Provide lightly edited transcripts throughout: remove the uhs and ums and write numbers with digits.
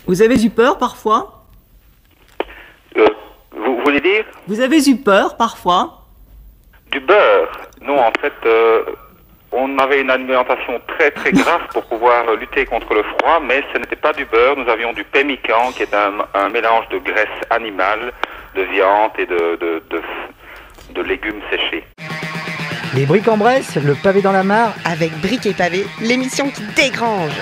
Vous avez eu peur parfois? Vous voulez dire? Vous avez eu peur parfois? Du beurre? Non, en fait, on avait une alimentation très très grasse pour pouvoir lutter contre le froid, mais ce n'était pas du beurre. Nous avions du pemmican, qui est un mélange de graisse animale, de viande et de légumes séchés. Les briques en Bresse, le pavé dans la mare. Avec Briques et Pavés, l'émission qui dégrange.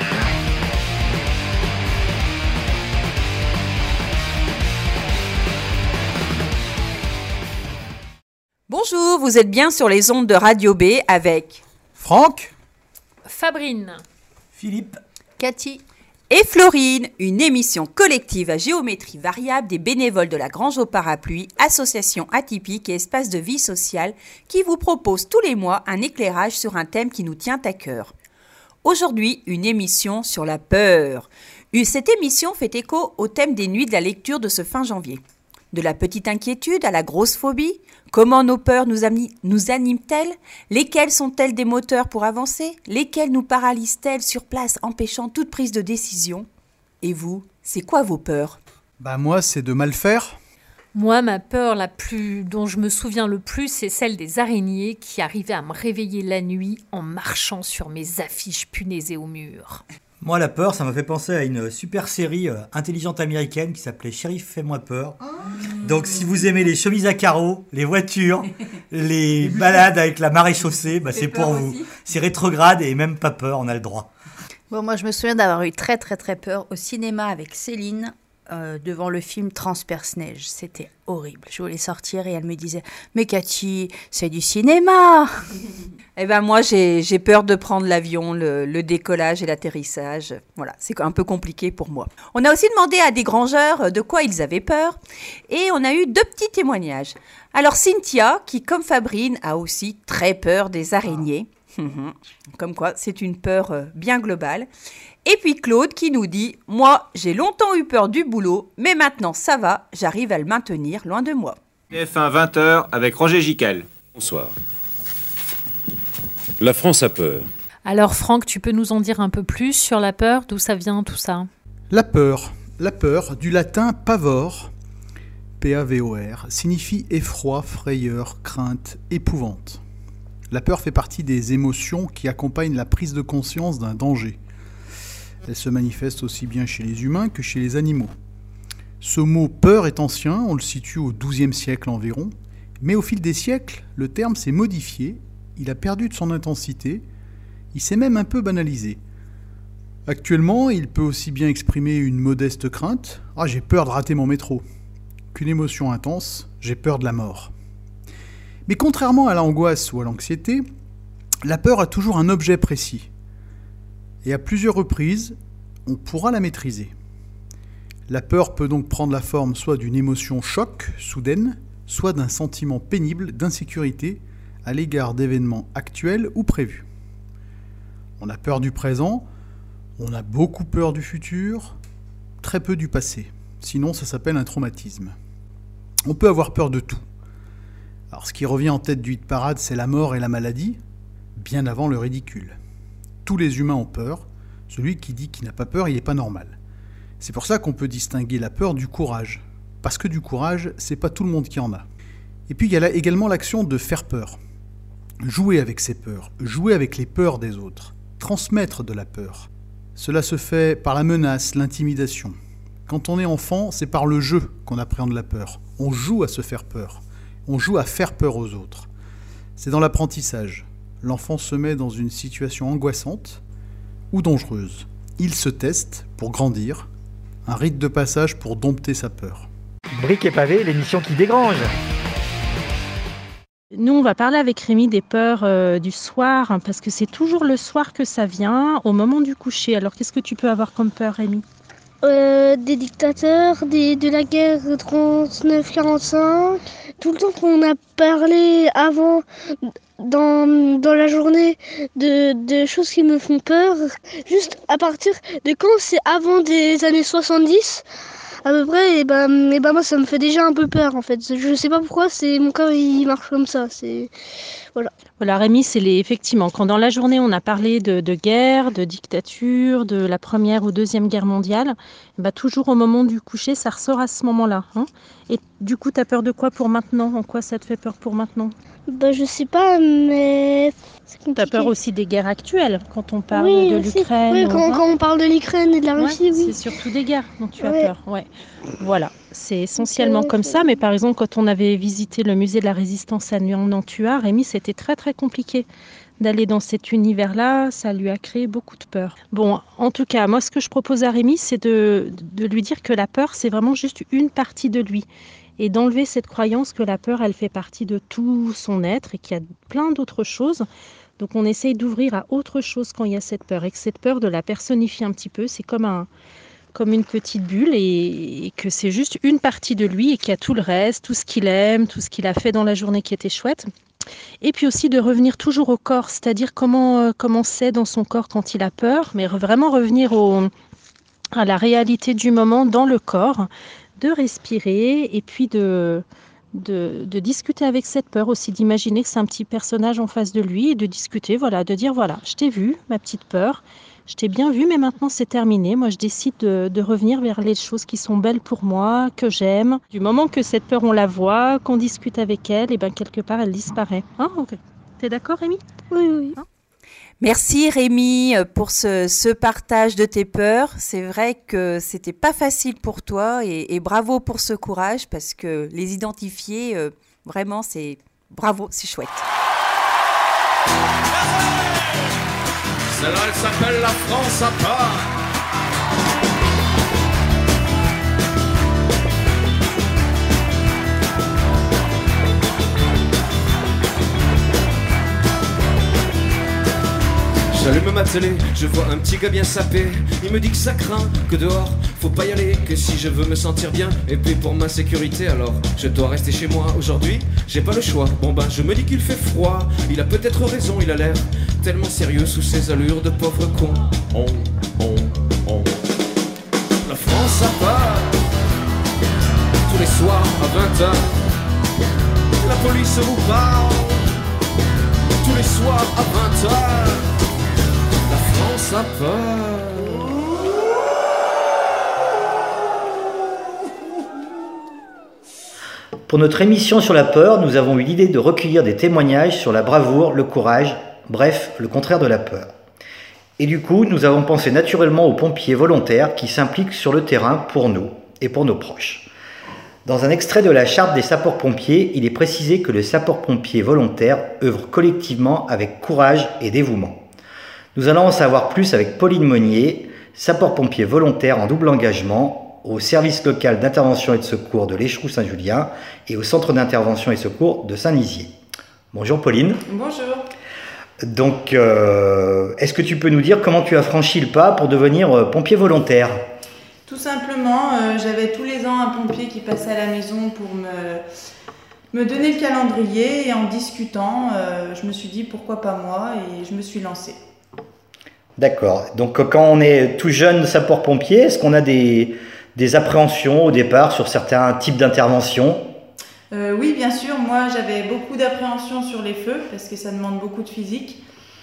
Bonjour, vous êtes bien sur les ondes de Radio B avec Franck, Fabrine, Philippe, Cathy et Florine, une émission collective à géométrie variable des bénévoles de la Grange au Parapluie, association atypique et espace de vie sociale qui vous propose tous les mois un éclairage sur un thème qui nous tient à cœur. Aujourd'hui, une émission sur la peur. Cette émission fait écho au thème des nuits de la lecture de ce fin janvier. De la petite inquiétude à la grosse phobie, comment nos peurs nous animent-elles? Lesquelles sont-elles des moteurs pour avancer? Lesquelles nous paralysent-elles sur place, empêchant toute prise de décision? Et vous, c'est quoi vos peurs? moi c'est de mal faire. Moi, ma peur dont je me souviens le plus, c'est celle des araignées qui arrivaient à me réveiller la nuit en marchant sur mes affiches punaisées au mur. Moi, la peur, ça m'a fait penser à une super série intelligente américaine qui s'appelait Shérif, fais-moi peur. Donc, si vous aimez les chemises à carreaux, les voitures, les balades avec la marée chaussée, c'est pour vous. C'est rétrograde et même pas peur, on a le droit. Bon, moi, je me souviens d'avoir eu très, très, très peur au cinéma avec Céline devant le film Transperce-Neige. C'était horrible. Je voulais sortir et elle me disait « Mais Cathy, c'est du cinéma !» Moi, j'ai peur de prendre l'avion, le décollage et l'atterrissage. Voilà, c'est un peu compliqué pour moi. On a aussi demandé à des grangeurs de quoi ils avaient peur et on a eu 2 petits témoignages. Alors Cynthia, qui comme Fabrine a aussi très peur des araignées. Comme quoi, c'est une peur bien globale. Et puis Claude qui nous dit « Moi, j'ai longtemps eu peur du boulot, mais maintenant ça va, j'arrive à le maintenir loin de moi. » TF1 20h avec Roger Giquel. Bonsoir. La France a peur. Alors Franck, tu peux nous en dire un peu plus sur la peur, d'où ça vient tout ça? La peur, du latin pavor, P-A-V-O-R, signifie effroi, frayeur, crainte, épouvante. La peur fait partie des émotions qui accompagnent la prise de conscience d'un danger. Elle se manifeste aussi bien chez les humains que chez les animaux. Ce mot « peur » est ancien, on le situe au XIIe siècle environ, mais au fil des siècles, le terme s'est modifié, il a perdu de son intensité, il s'est même un peu banalisé. Actuellement, il peut aussi bien exprimer une modeste crainte « Ah, j'ai peur de rater mon métro » qu'une émotion intense « J'ai peur de la mort ». Mais contrairement à l'angoisse ou à l'anxiété, la peur a toujours un objet précis. Et à plusieurs reprises, on pourra la maîtriser. La peur peut donc prendre la forme soit d'une émotion choc, soudaine, soit d'un sentiment pénible d'insécurité à l'égard d'événements actuels ou prévus. On a peur du présent, on a beaucoup peur du futur, très peu du passé. Sinon, ça s'appelle un traumatisme. On peut avoir peur de tout. Alors, ce qui revient en tête du hit parade, c'est la mort et la maladie, bien avant le ridicule. Tous les humains ont peur. Celui qui dit qu'il n'a pas peur, il n'est pas normal. C'est pour ça qu'on peut distinguer la peur du courage. Parce que du courage, c'est pas tout le monde qui en a. Et puis il y a également l'action de faire peur. Jouer avec ses peurs, jouer avec les peurs des autres, transmettre de la peur. Cela se fait par la menace, l'intimidation. Quand on est enfant, c'est par le jeu qu'on appréhende la peur. On joue à se faire peur. On joue à faire peur aux autres. C'est dans l'apprentissage. L'enfant se met dans une situation angoissante ou dangereuse. Il se teste pour grandir, un rite de passage pour dompter sa peur. Briques et Pavés, l'émission qui dégrange. Nous, on va parler avec Rémi des peurs du soir, parce que c'est toujours le soir que ça vient, au moment du coucher. Alors, qu'est-ce que tu peux avoir comme peur, Rémi ? Des dictateurs, de la guerre 39-45. Tout le temps qu'on a parlé avant dans la journée de choses qui me font peur, juste à partir de quand c'est avant des années 70 à peu près, et moi ça me fait déjà un peu peur en fait. Je sais pas pourquoi, c'est mon corps il marche comme ça, c'est voilà. Voilà, Rémi, effectivement, quand dans la journée on a parlé de guerre, de dictature, de la Première ou Deuxième Guerre mondiale, bah, toujours au moment du coucher, ça ressort à ce moment-là. Hein. Et du coup, tu as peur de quoi pour maintenant? En quoi ça te fait peur pour maintenant? Bah, je sais pas, mais c'est compliqué. Tu as peur aussi des guerres actuelles, quand on parle Oui, de aussi. l'Ukraine. Oui, quand on parle de l'Ukraine et de la Russie, oui. C'est surtout des guerres dont tu as Ouais. peur. Ouais. Voilà, c'est essentiellement comme ça. Mais par exemple, quand on avait visité le musée de la Résistance à Nantua, Rémi, c'était très très compliqué d'aller dans cet univers-là. Ça lui a créé beaucoup de peur. Bon, en tout cas, moi, ce que je propose à Rémi, c'est de lui dire que la peur, c'est vraiment juste une partie de lui. Et d'enlever cette croyance que la peur, elle fait partie de tout son être et qu'il y a plein d'autres choses. Donc on essaye d'ouvrir à autre chose quand il y a cette peur. Et que cette peur, de la personnifier un petit peu, c'est comme une petite bulle et que c'est juste une partie de lui et qu'il y a tout le reste, tout ce qu'il aime, tout ce qu'il a fait dans la journée qui était chouette. Et puis aussi de revenir toujours au corps, c'est-à-dire comment c'est dans son corps quand il a peur, mais vraiment revenir à la réalité du moment dans le corps, de respirer et puis de discuter avec cette peur aussi, d'imaginer que c'est un petit personnage en face de lui et de discuter, voilà, de dire voilà, je t'ai vu, ma petite peur, je t'ai bien vu, mais maintenant c'est terminé. Moi, je décide de revenir vers les choses qui sont belles pour moi, que j'aime. Du moment que cette peur, on la voit, qu'on discute avec elle, et bien quelque part, elle disparaît. Hein, okay. T'es d'accord, Rémi? Oui, oui. Hein? Merci Rémi pour ce partage de tes peurs. C'est vrai que c'était pas facile pour toi et bravo pour ce courage parce que les identifier, vraiment, c'est bravo, c'est chouette. Celle-là, elle s'appelle la France à part. J'allume ma télé, je vois un petit gars bien sapé. Il me dit que ça craint, que dehors, faut pas y aller, que si je veux me sentir bien. Et puis pour ma sécurité alors, je dois rester chez moi. Aujourd'hui, j'ai pas le choix. Bon ben, je me dis qu'il fait froid. Il a peut-être raison, il a l'air tellement sérieux sous ses allures de pauvre con. La France à part, tous les soirs à 20h. La police vous parle, tous les soirs à 20h. La France a peur. Pour notre émission sur la peur, nous avons eu l'idée de recueillir des témoignages sur la bravoure, le courage, bref, le contraire de la peur. Et du coup, nous avons pensé naturellement aux pompiers volontaires qui s'impliquent sur le terrain pour nous et pour nos proches. Dans un extrait de la charte des sapeurs-pompiers, il est précisé que le sapeur-pompier volontaire œuvre collectivement avec courage et dévouement. Nous allons en savoir plus avec Pauline Monnier, sapeur-pompier volontaire en double engagement au service local d'intervention et de secours de l'Échroux-Saint-Julien et au centre d'intervention et secours de Saint-Nizier. Bonjour Pauline. Bonjour. Donc, est-ce que tu peux nous dire comment tu as franchi le pas pour devenir pompier volontaire ? Tout simplement, j'avais tous les ans un pompier qui passait à la maison pour me donner le calendrier et en discutant, je me suis dit pourquoi pas moi et je me suis lancée. D'accord. Donc quand on est tout jeune sapeur-pompier, est-ce qu'on a des appréhensions au départ sur certains types d'interventions ? Oui, bien sûr. Moi, j'avais beaucoup d'appréhension sur les feux parce que ça demande beaucoup de physique.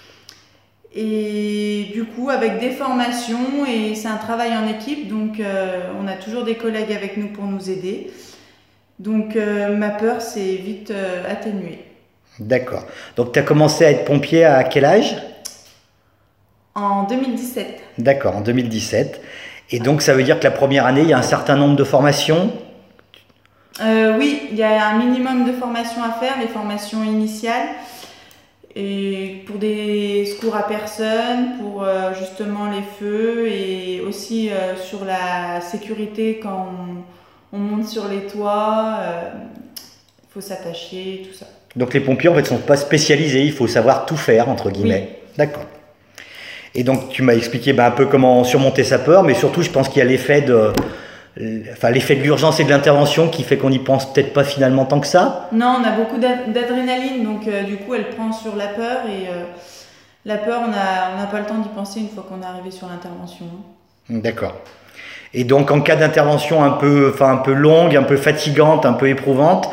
Et du coup, avec des formations, et c'est un travail en équipe, donc on a toujours des collègues avec nous pour nous aider. Donc ma peur s'est vite atténuée. D'accord. Donc tu as commencé à être pompier à quel âge ? En 2017. D'accord, en 2017. Et donc ça veut dire que la première année, il y a un certain nombre de formations ? Oui, il y a un minimum de formations à faire, les formations initiales. Et pour des secours à personne, pour justement les feux et aussi sur la sécurité quand on monte sur les toits, il faut s'attacher, tout ça. Donc les pompiers en fait ne sont pas spécialisés, il faut savoir tout faire entre guillemets. Oui. D'accord. Et donc tu m'as expliqué un peu comment surmonter sa peur, mais surtout je pense qu'il y a l'effet de l'urgence et de l'intervention qui fait qu'on n'y pense peut-être pas finalement tant que ça. Non, on a beaucoup d'adrénaline, donc du coup elle prend sur la peur et la peur on n'a pas le temps d'y penser une fois qu'on est arrivé sur l'intervention. D'accord. Et donc en cas d'intervention un peu longue, un peu fatigante, un peu éprouvante,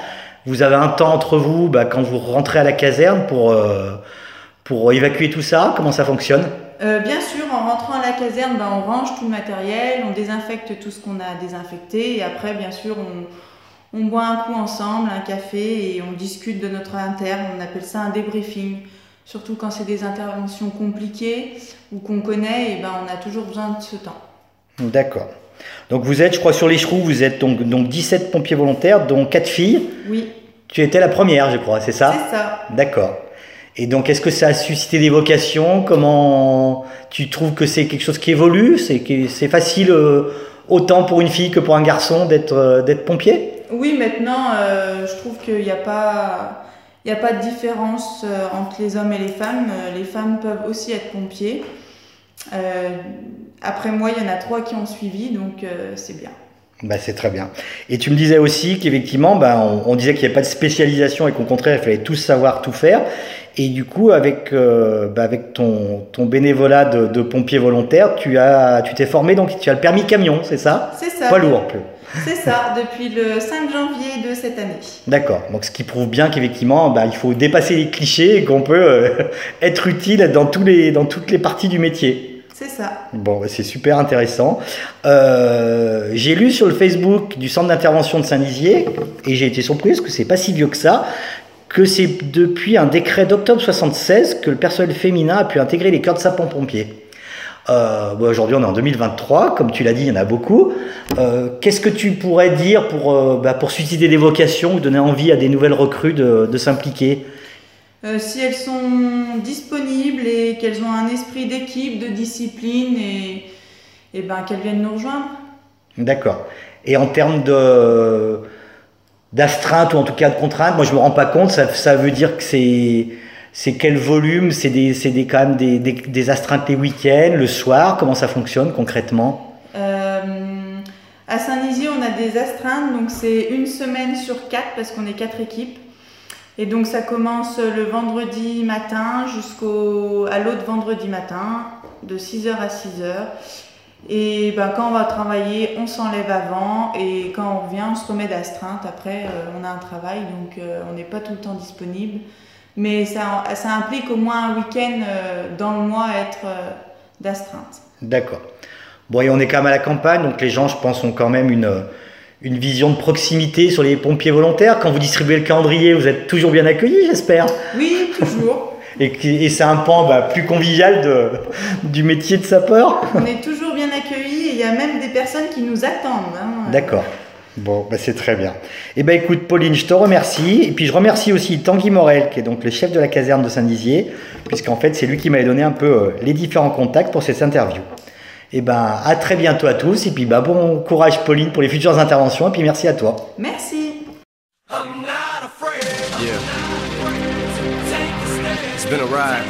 Vous avez un temps entre vous quand vous rentrez à la caserne pour évacuer tout ça? Comment ça fonctionne? Bien sûr, en rentrant à la caserne, on range tout le matériel, on désinfecte tout ce qu'on a désinfecté et après, bien sûr, on boit un coup ensemble, un café et on discute de notre interne. On appelle ça un débriefing. Surtout quand c'est des interventions compliquées ou qu'on connaît, on a toujours besoin de ce temps. D'accord. Donc vous êtes, je crois, sur l'Écheroux, vous êtes donc 17 pompiers volontaires, dont 4 filles. Oui. Tu étais la première, je crois, c'est ça? C'est ça. D'accord. Et donc, est-ce que ça a suscité des vocations? Comment tu trouves que c'est quelque chose qui évolue? C'est facile autant pour une fille que pour un garçon d'être pompier? Oui, maintenant, je trouve qu'il n'y a pas de différence entre les hommes et les femmes. Les femmes peuvent aussi être pompiers. Après moi, il y en a 3 qui ont suivi, donc c'est bien. C'est très bien. Et tu me disais aussi qu'effectivement, on disait qu'il n'y avait pas de spécialisation et qu'au contraire, il fallait tous savoir tout faire. Et du coup, avec ton bénévolat de pompier volontaire, tu t'es formé, donc tu as le permis camion, c'est ça? C'est ça. Pas lourd, plus. C'est ça, depuis le 5 janvier de cette année. D'accord, donc ce qui prouve bien qu'effectivement, il faut dépasser les clichés et qu'on peut être utile dans toutes les parties du métier. C'est ça. Bon, c'est super intéressant. J'ai lu sur le Facebook du centre d'intervention de Saint-Dizier, et j'ai été surpris parce que c'est pas si vieux que ça, que c'est depuis un décret d'octobre 1976 que le personnel féminin a pu intégrer les corps de sapeurs-pompiers. Aujourd'hui, on est en 2023, comme tu l'as dit, il y en a beaucoup. Qu'est-ce que tu pourrais dire pour susciter des vocations ou donner envie à des nouvelles recrues de s'impliquer? Si elles sont disponibles et qu'elles ont un esprit d'équipe, de discipline et qu'elles viennent nous rejoindre. D'accord. Et en termes d'astreinte ou en tout cas de contrainte, moi je me rends pas compte, ça veut dire que c'est quel volume? C'est quand même des astreintes les week-ends, le soir? Comment ça fonctionne concrètement? À Saint-Dizier, on a des astreintes, donc c'est une semaine sur 4 parce qu'on est 4 équipes. Et donc ça commence le vendredi matin à l'autre vendredi matin, de 6h à 6h. Et quand on va travailler, on s'enlève avant et quand on revient, on se remet d'astreinte. Après, on a un travail, donc on n'est pas tout le temps disponible. Mais ça implique au moins un week-end dans le mois à être d'astreinte. D'accord. Bon, et on est quand même à la campagne, donc les gens, je pense, ont quand même une vision de proximité sur les pompiers volontaires. Quand vous distribuez le calendrier, vous êtes toujours bien accueillis, j'espère? Oui, toujours. Et c'est un pan plus convivial du métier de sapeur? On est toujours bien accueillis et il y a même des personnes qui nous attendent. D'accord. Bon, c'est très bien. Écoute, Pauline, je te remercie. Et puis, je remercie aussi Tanguy Morel, qui est donc le chef de la caserne de Saint-Dizier, puisqu'en fait, c'est lui qui m'avait donné un peu les différents contacts pour cette interview. À très bientôt à tous. Et puis, bon courage, Pauline, pour les futures interventions. Et puis, merci à toi. Merci. Yeah. It's been a ride.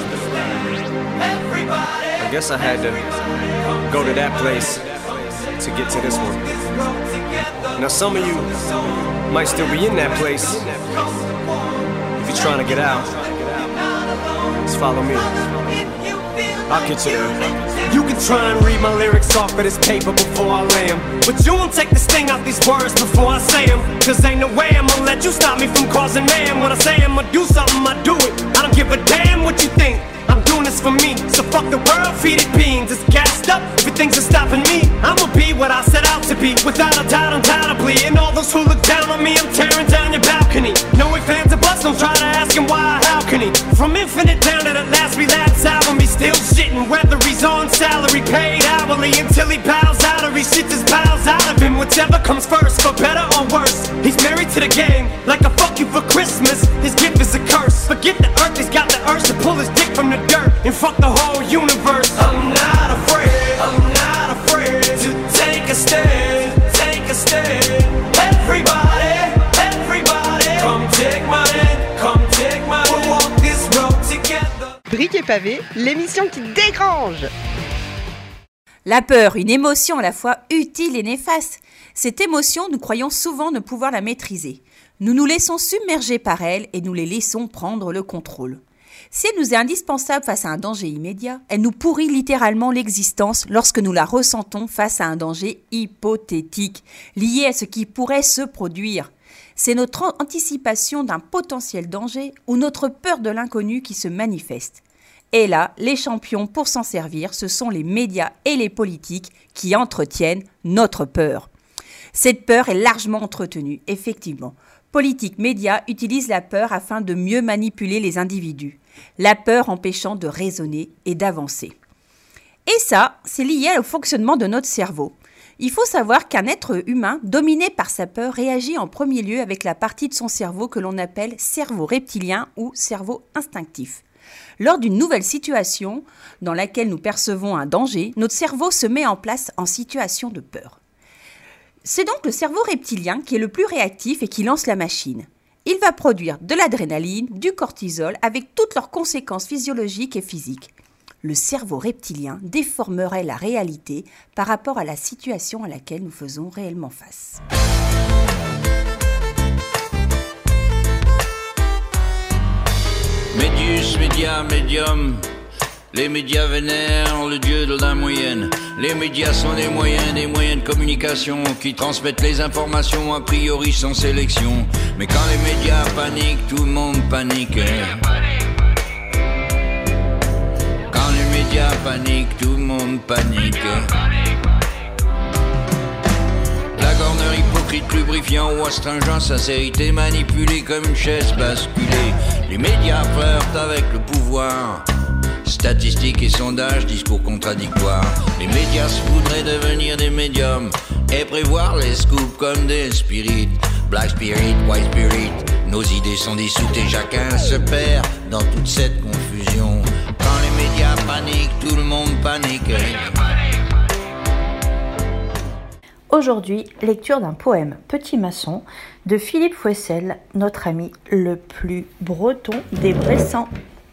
I guess I had to go to that place to get to this one. Now some of you might still be in that place. If you're trying to get out, just follow me. I'll get you there. You can try and read my lyrics off of this paper before I lay 'em, but you won't take the sting out these words before I say 'em. Cause ain't no way I'ma let you stop me from causing mayhem. When I say I'ma do something, I do it. I don't give a damn what you think. I'm doing this for me, so fuck the world, feed it beans. It's gassed up, everything's stopping me. I'ma be what I set out to be, without a doubt, undoubtedly. And all those who look down on me, I'm tearing down your balcony. No ifs, ands, or buts, don't try to ask him why or how can he. From Infinite down to the last relapse album, he's still shitting, whether he's on salary, paid hourly, until he bows out or he shits his bowels out of him. Whichever comes first, for better or worse. He's married to the game, like a fuck you for Christmas. His gift is a curse. Forget the earth, he's got the urge to pull his dick from the dirt and fuck the whole universe. I'm not afraid to take a stand, take a stand. Everybody, come take my hand, we'll walk this road together. Briques et pavés, l'émission qui dégrange. La peur, une émotion à la fois utile et néfaste. Cette émotion, nous croyons souvent ne pouvoir la maîtriser. Nous nous laissons submerger par elle et nous les laissons prendre le contrôle. Si elle nous est indispensable face à un danger immédiat, elle nous pourrit littéralement l'existence lorsque nous la ressentons face à un danger hypothétique, lié à ce qui pourrait se produire. C'est notre anticipation d'un potentiel danger ou notre peur de l'inconnu qui se manifeste. Et là, les champions pour s'en servir, ce sont les médias et les politiques qui entretiennent notre peur. Cette peur est largement entretenue, effectivement. Politiques, médias utilisent la peur afin de mieux manipuler les individus. La peur empêchant de raisonner et d'avancer. Et ça, c'est lié au fonctionnement de notre cerveau. Il faut savoir qu'un être humain dominé par sa peur réagit en premier lieu avec la partie de son cerveau que l'on appelle cerveau reptilien ou cerveau instinctif. Lors d'une nouvelle situation dans laquelle nous percevons un danger, notre cerveau se met en place en situation de peur. C'est donc le cerveau reptilien qui est le plus réactif et qui lance la machine. Il va produire de l'adrénaline, du cortisol avec toutes leurs conséquences physiologiques et physiques. Le cerveau reptilien déformerait la réalité par rapport à la situation à laquelle nous faisons réellement face. Médius, média, médium. Les médias vénèrent le dieu de la moyenne. Les médias sont des moyens de communication qui transmettent les informations a priori sans sélection. Mais quand les médias paniquent, tout le monde panique. Quand les médias paniquent, tout le monde panique. La corner hypocrite, lubrifiant ou astringent, sincérité manipulée comme une chaise basculée. Les médias flirtent avec le pouvoir. Statistiques et sondages, discours contradictoires. Les médias se voudraient devenir des médiums et prévoir les scoops comme des spirites. Black spirit, white spirit, nos idées sont dissoutes et chacun se perd dans toute cette confusion. Quand les médias paniquent, tout le monde panique. Aujourd'hui, lecture d'un poème Petit Maçon de Philippe Fouessel, notre ami le plus breton des Bressans.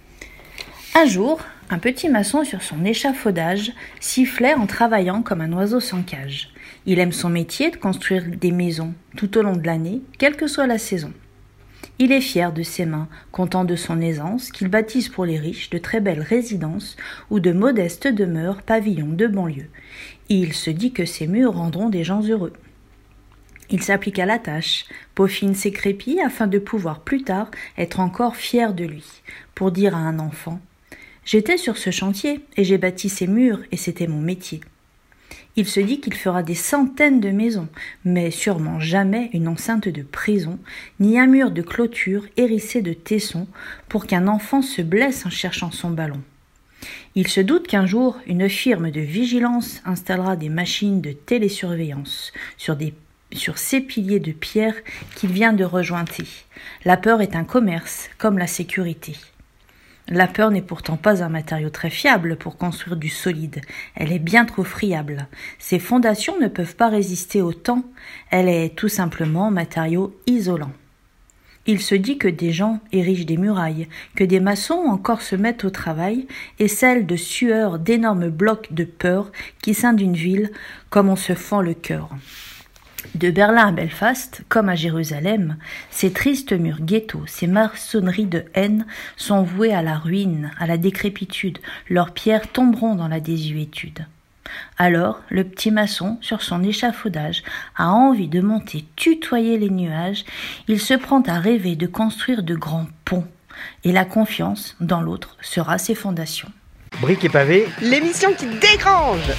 Un jour, un petit maçon sur son échafaudage sifflait en travaillant comme un oiseau sans cage. Il aime son métier de construire des maisons tout au long de l'année, quelle que soit la saison. Il est fier de ses mains, content de son aisance, qu'il bâtisse pour les riches de très belles résidences ou de modestes demeures, pavillons de banlieue. Et il se dit que ces murs rendront des gens heureux. Il s'applique à la tâche, peaufine ses crépis afin de pouvoir plus tard être encore fier de lui, pour dire à un enfant « J'étais sur ce chantier et j'ai bâti ces murs et c'était mon métier ». Il se dit qu'il fera des centaines de maisons, mais sûrement jamais une enceinte de prison, ni un mur de clôture hérissé de tessons pour qu'un enfant se blesse en cherchant son ballon. Il se doute qu'un jour, une firme de vigilance installera des machines de télésurveillance sur ces piliers de pierre qu'il vient de rejointer. La peur est un commerce, comme la sécurité. La peur n'est pourtant pas un matériau très fiable pour construire du solide. Elle est bien trop friable. Ses fondations ne peuvent pas résister au temps. Elle est tout simplement matériau isolant. Il se dit que des gens érigent des murailles, que des maçons encore se mettent au travail, et celle de sueur d'énormes blocs de peur qui scindent une ville comme on se fend le cœur. De Berlin à Belfast, comme à Jérusalem, ces tristes murs ghettos, ces maçonneries de haine sont vouées à la ruine, à la décrépitude. Leurs pierres tomberont dans la désuétude. Alors, le petit maçon, sur son échafaudage, a envie de monter tutoyer les nuages. Il se prend à rêver de construire de grands ponts. Et la confiance dans l'autre sera ses fondations. Briques et pavés. L'émission qui dégrange.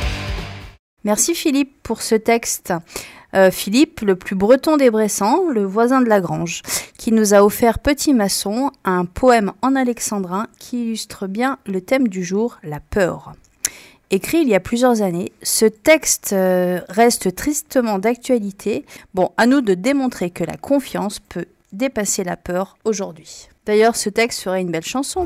Merci Philippe pour ce texte. Philippe, le plus breton des Bressans, le voisin de Lagrange, qui nous a offert Petit Maçon, un poème en alexandrin qui illustre bien le thème du jour, la peur. Écrit il y a plusieurs années, ce texte reste tristement d'actualité. Bon, à nous de démontrer que la confiance peut dépasser la peur aujourd'hui. D'ailleurs, ce texte serait une belle chanson.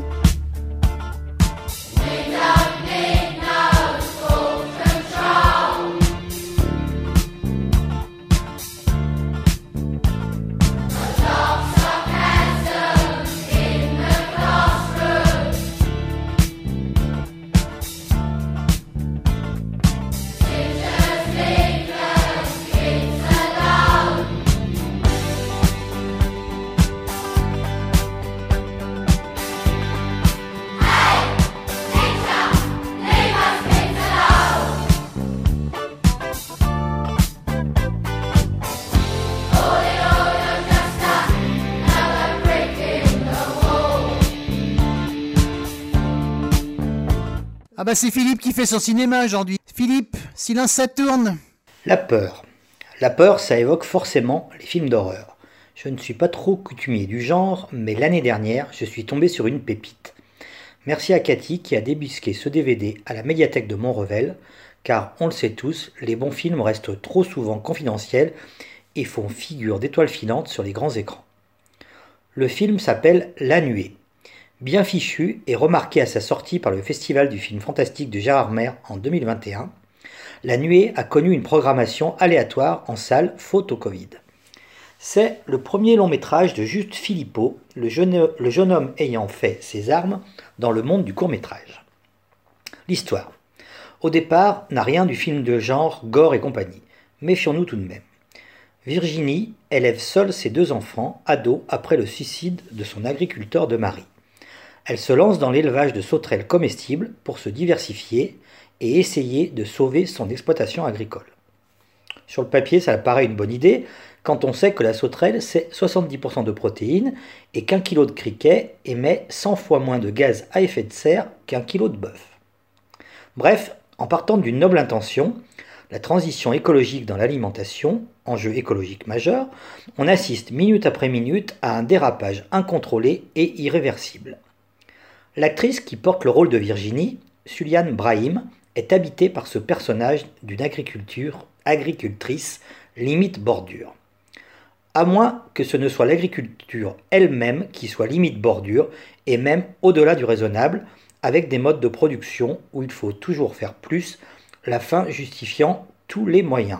Ah bah c'est Philippe qui fait son cinéma aujourd'hui. Philippe, silence ça tourne. La peur. La peur, ça évoque forcément les films d'horreur. Je ne suis pas trop coutumier du genre, mais l'année dernière, je suis tombé sur une pépite. Merci à Cathy qui a débusqué ce DVD à la médiathèque de Montrevel, car on le sait tous, les bons films restent trop souvent confidentiels et font figure d'étoiles filantes sur les grands écrans. Le film s'appelle La Nuée. Bien fichu et remarqué à sa sortie par le Festival du film fantastique de Gérardmer en 2021, La Nuée a connu une programmation aléatoire en salle faute au Covid. C'est le premier long métrage de Juste Philippot, le jeune homme ayant fait ses armes dans le monde du court-métrage. L'histoire, au départ, n'a rien du film de genre gore et compagnie. Méfions-nous tout de même. Virginie élève seule ses 2 enfants, ados, après le suicide de son agriculteur de mari. Elle se lance dans l'élevage de sauterelles comestibles pour se diversifier et essayer de sauver son exploitation agricole. Sur le papier, ça paraît une bonne idée quand on sait que la sauterelle, c'est 70% de protéines et qu'1 kg de criquet émet 100 fois moins de gaz à effet de serre qu'1 kg de bœuf. Bref, en partant d'une noble intention, la transition écologique dans l'alimentation, enjeu écologique majeur, on assiste minute après minute à un dérapage incontrôlé et irréversible. L'actrice qui porte le rôle de Virginie, Suliane Brahim, est habitée par ce personnage d'une agricultrice limite bordure. À moins que ce ne soit l'agriculture elle-même qui soit limite bordure, et même au-delà du raisonnable, avec des modes de production où il faut toujours faire plus, la fin justifiant tous les moyens.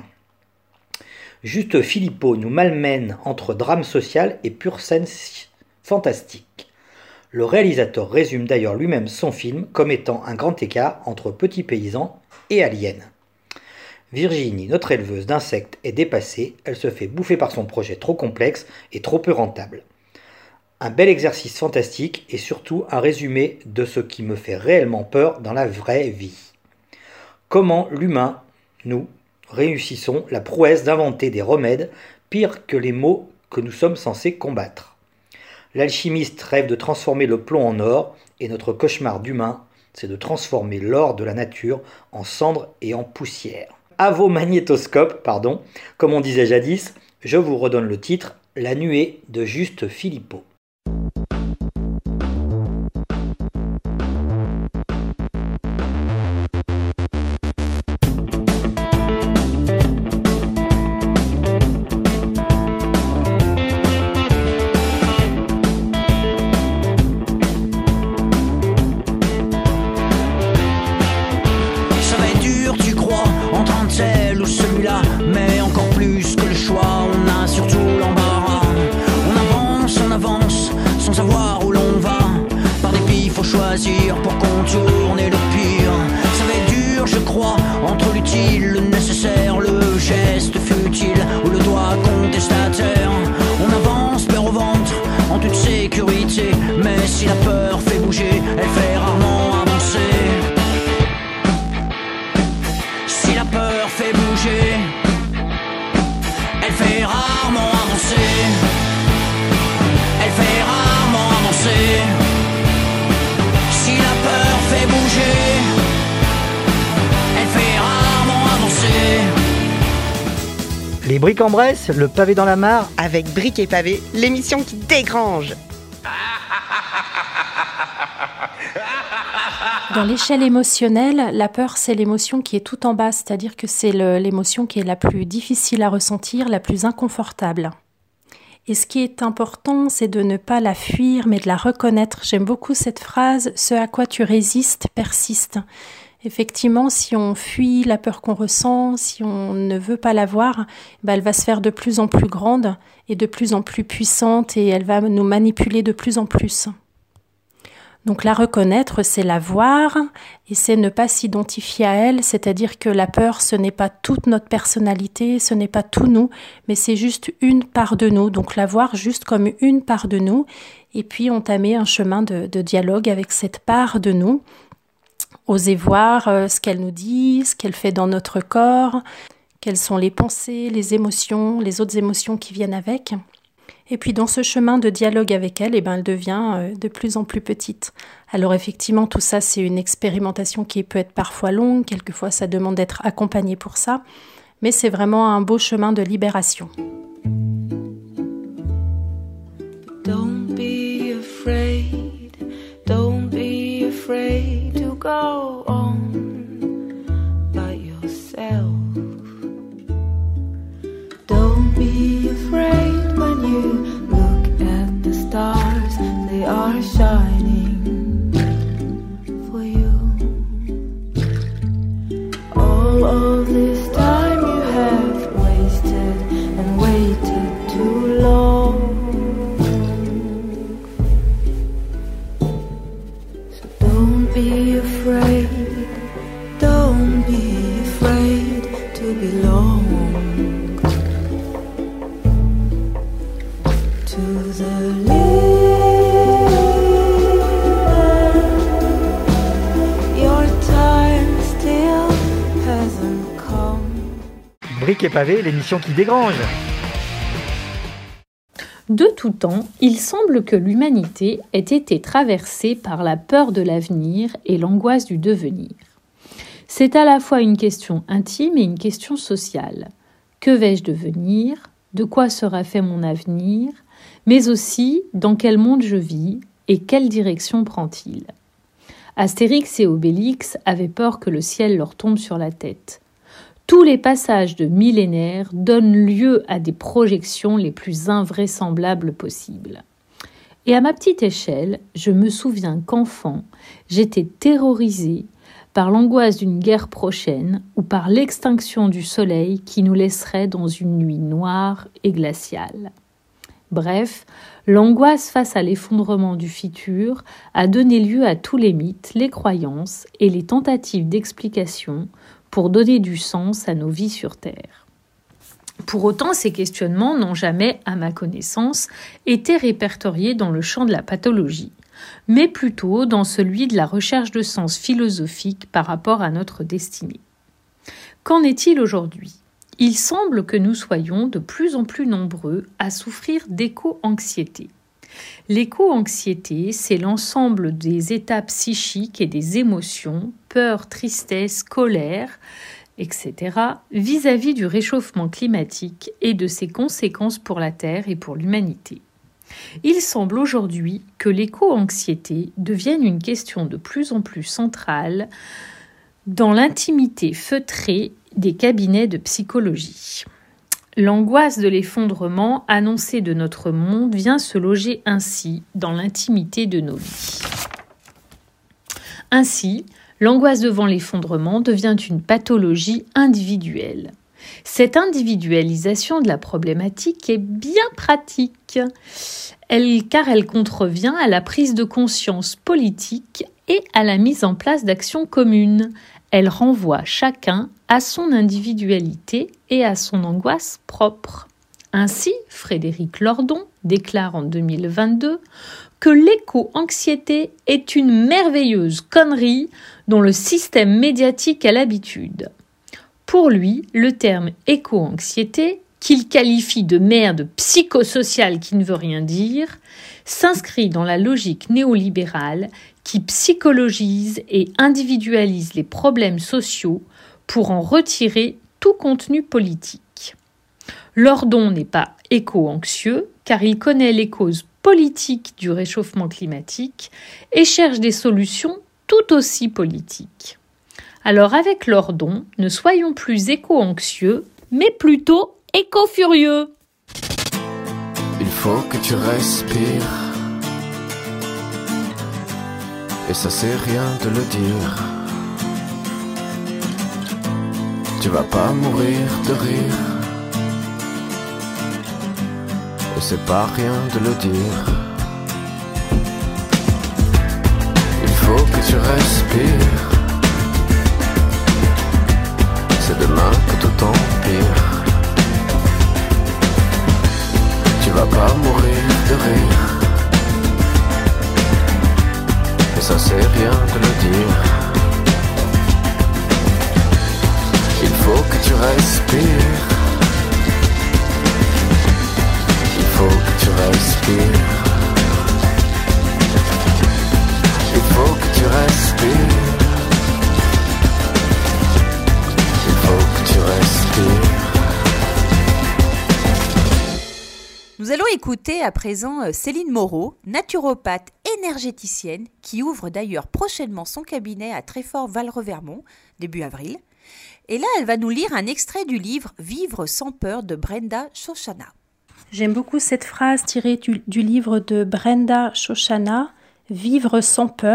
Juste Philippot nous malmène entre drame social et pure scène fantastique. Le réalisateur résume d'ailleurs lui-même son film comme étant un grand écart entre Petit Paysan et Alien. Virginie, notre éleveuse d'insectes, est dépassée, elle se fait bouffer par son projet trop complexe et trop peu rentable. Un bel exercice fantastique et surtout un résumé de ce qui me fait réellement peur dans la vraie vie. Comment l'humain, nous, réussissons la prouesse d'inventer des remèdes pires que les maux que nous sommes censés combattre. L'alchimiste rêve de transformer le plomb en or et notre cauchemar d'humain, c'est de transformer l'or de la nature en cendre et en poussière. À vos magnétoscopes, comme on disait jadis, je vous redonne le titre « La Nuée » de Juste Philippot. Pour contourner le pire. Ça va être dur, je crois, entre l'utile, le nécessaire, le geste futile ou le doigt contestataire. On avance, peur au ventre, en toute sécurité, mais si la peur fait bouger, elle fait rarement avancer. Si la peur fait bouger, elle fait rarement avancer. Elle fait rarement avancer. Si la peur fait bouger, elle fait rarement avancer. Les briques en Bresse, le pavé dans la mare. Avec Briques et Pavés, l'émission qui dégrange. Dans l'échelle émotionnelle, la peur, c'est l'émotion qui est tout en bas, c'est-à-dire que c'est l'émotion qui est la plus difficile à ressentir, la plus inconfortable. Et ce qui est important, c'est de ne pas la fuir, mais de la reconnaître. J'aime beaucoup cette phrase « Ce à quoi tu résistes persiste ». Effectivement, si on fuit la peur qu'on ressent, si on ne veut pas la voir, elle va se faire de plus en plus grande et de plus en plus puissante et elle va nous manipuler de plus en plus. Donc la reconnaître, c'est la voir et c'est ne pas s'identifier à elle, c'est-à-dire que la peur, ce n'est pas toute notre personnalité, ce n'est pas tout nous, mais c'est juste une part de nous. Donc la voir juste comme une part de nous et puis entamer un chemin de dialogue avec cette part de nous. Oser voir ce qu'elle nous dit, ce qu'elle fait dans notre corps, quelles sont les pensées, les émotions, les autres émotions qui viennent avec. Et puis dans ce chemin de dialogue avec elle, elle devient de plus en plus petite. Alors effectivement, tout ça, c'est une expérimentation qui peut être parfois longue, quelquefois ça demande d'être accompagné pour ça, mais c'est vraiment un beau chemin de libération. Don't be afraid to go on by yourself. Don't be afraid when you look at the stars, they are shining for you. All of this time you have wasted and waited too long. So don't be afraid to belong to the Briques et pavés, l'émission qui dégrange. De tout temps, il semble que l'humanité ait été traversée par la peur de l'avenir et l'angoisse du devenir. C'est à la fois une question intime et une question sociale. Que vais-je devenir ? De quoi sera fait mon avenir ? Mais aussi, dans quel monde je vis et quelle direction prend-il ? Astérix et Obélix avaient peur que le ciel leur tombe sur la tête. Tous les passages de millénaires donnent lieu à des projections les plus invraisemblables possibles. Et à ma petite échelle, je me souviens qu'enfant, j'étais terrorisée par l'angoisse d'une guerre prochaine ou par l'extinction du soleil qui nous laisserait dans une nuit noire et glaciale. Bref, l'angoisse face à l'effondrement du futur a donné lieu à tous les mythes, les croyances et les tentatives d'explication pour donner du sens à nos vies sur Terre. Pour autant, ces questionnements n'ont jamais, à ma connaissance, été répertoriés dans le champ de la pathologie, mais plutôt dans celui de la recherche de sens philosophique par rapport à notre destinée. Qu'en est-il aujourd'hui ? Il semble que nous soyons de plus en plus nombreux à souffrir d'éco-anxiété. L'éco-anxiété, c'est l'ensemble des états psychiques et des émotions, peur, tristesse, colère, etc., vis-à-vis du réchauffement climatique et de ses conséquences pour la Terre et pour l'humanité. Il semble aujourd'hui que l'éco-anxiété devienne une question de plus en plus centrale dans l'intimité feutrée des cabinets de psychologie. L'angoisse de l'effondrement annoncé de notre monde vient se loger ainsi dans l'intimité de nos vies. Ainsi, l'angoisse devant l'effondrement devient une pathologie individuelle. Cette individualisation de la problématique est bien pratique, car elle contrevient à la prise de conscience politique et à la mise en place d'actions communes. Elle renvoie chacun à son individualité et à son angoisse propre. Ainsi, Frédéric Lordon déclare en 2022 que l'éco-anxiété est une merveilleuse connerie dont le système médiatique a l'habitude. Pour lui, le terme éco-anxiété, qu'il qualifie de merde psychosociale qui ne veut rien dire, s'inscrit dans la logique néolibérale qui psychologise et individualise les problèmes sociaux pour en retirer tout contenu politique. Lordon n'est pas éco-anxieux car il connaît les causes politiques du réchauffement climatique et cherche des solutions tout aussi politiques. Alors avec Lordon, ne soyons plus éco-anxieux, mais plutôt éco-furieux. Il faut que tu respires. Et ça c'est rien de le dire. Tu vas pas mourir de rire. Et c'est pas rien de le dire. Il faut que tu respires. C'est demain que tout empire. Tu vas pas mourir de rire. Et ça c'est rien de le dire. Il faut que tu respires. Il faut que tu Nous allons écouter à présent Céline Moreau, naturopathe énergéticienne, qui ouvre d'ailleurs prochainement son cabinet à Treffort-Val-Revermont, début avril. Et là, elle va nous lire un extrait du livre « Vivre sans peur » de Brenda Shoshana. J'aime beaucoup cette phrase tirée du livre de Brenda Shoshana, « Vivre sans peur ».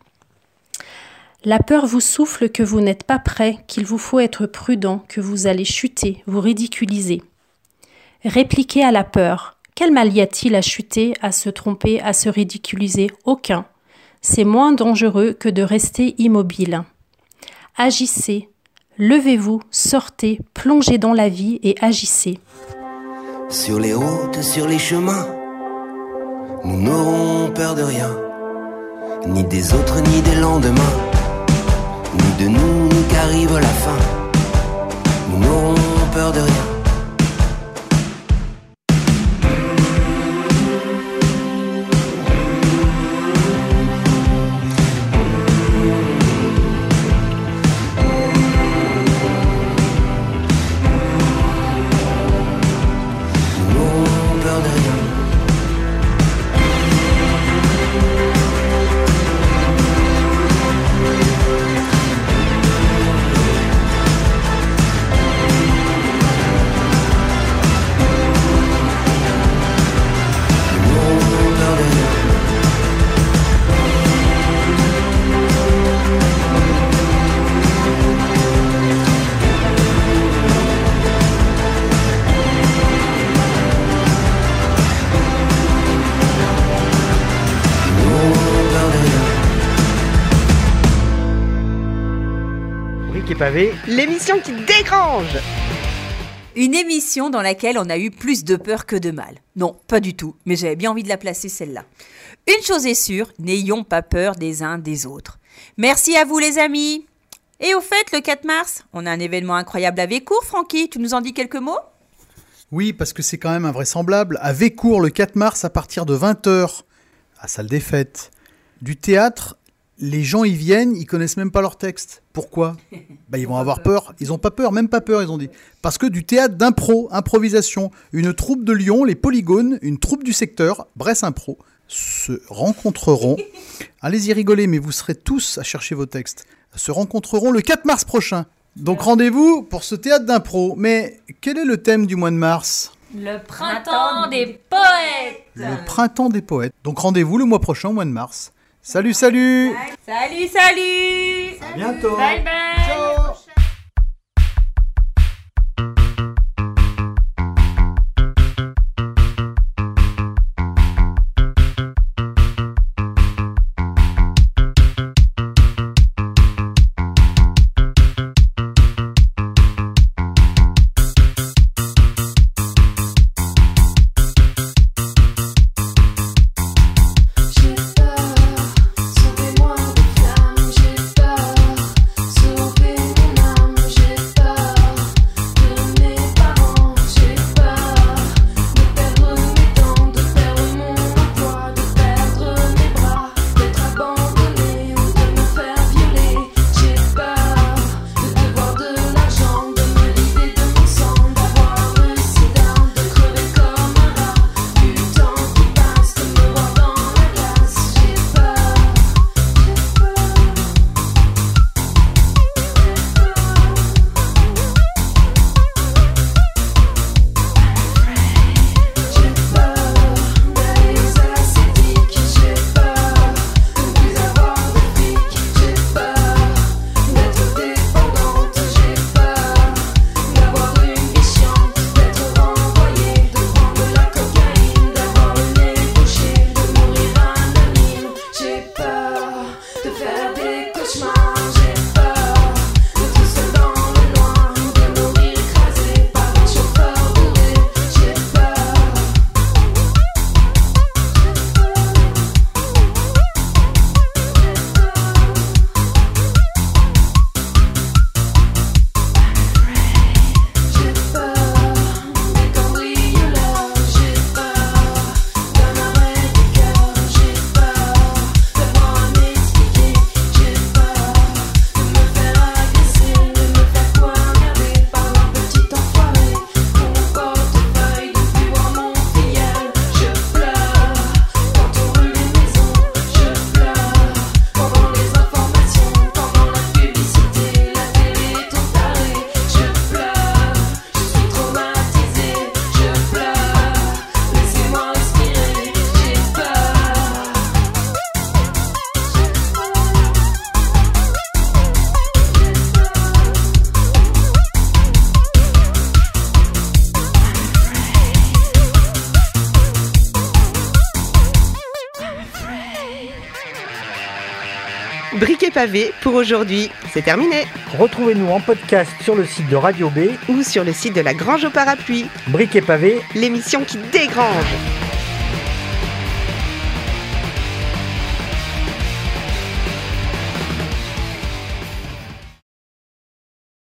La peur vous souffle que vous n'êtes pas prêt, qu'il vous faut être prudent, que vous allez chuter, vous ridiculiser. Répliquez à la peur. Quel mal y a-t-il à chuter, à se tromper, à se ridiculiser ? Aucun. C'est moins dangereux que de rester immobile. Agissez. Levez-vous, sortez, plongez dans la vie et agissez. Sur les routes, sur les chemins, nous n'aurons peur de rien, ni des autres, ni des lendemains, ni de nous, ni qu'arrive la fin. Nous n'aurons peur de rien. L'émission qui dégrange. Une émission dans laquelle on a eu plus de peur que de mal. Non, pas du tout, mais j'avais bien envie de la placer celle-là. Une chose est sûre, n'ayons pas peur des uns des autres. Merci à vous les amis. Et au fait, le 4 mars, on a un événement incroyable à Vécourt, Francky, tu nous en dis quelques mots ? Oui, parce que c'est quand même invraisemblable. À Vécourt, le 4 mars, à partir de 20h, à Salle des Fêtes, du théâtre, les gens y viennent, ils connaissent même pas leur texte. Pourquoi ? Ils vont avoir peur. Ils n'ont pas peur, même pas peur, ils ont dit. Parce que du théâtre d'impro, improvisation, une troupe de Lyon, les Polygones, une troupe du secteur, Bresse Impro, se rencontreront. Allez-y rigoler, mais vous serez tous à chercher vos textes. Se rencontreront le 4 mars prochain. Donc rendez-vous pour ce théâtre d'impro. Mais quel est le thème du mois de mars ? Le printemps des poètes. Le printemps des poètes. Donc rendez-vous le mois prochain, au mois de mars. Salut, salut. Salut, salut. À bientôt. Bye bye. Ciao. Sauvez-moi des flammes, j'ai peur. Sauvez-moi. Pavé pour aujourd'hui. C'est terminé. Retrouvez-nous en podcast sur le site de Radio B ou sur le site de la Grange au Parapluie. Briques et Pavés, l'émission qui dégrange.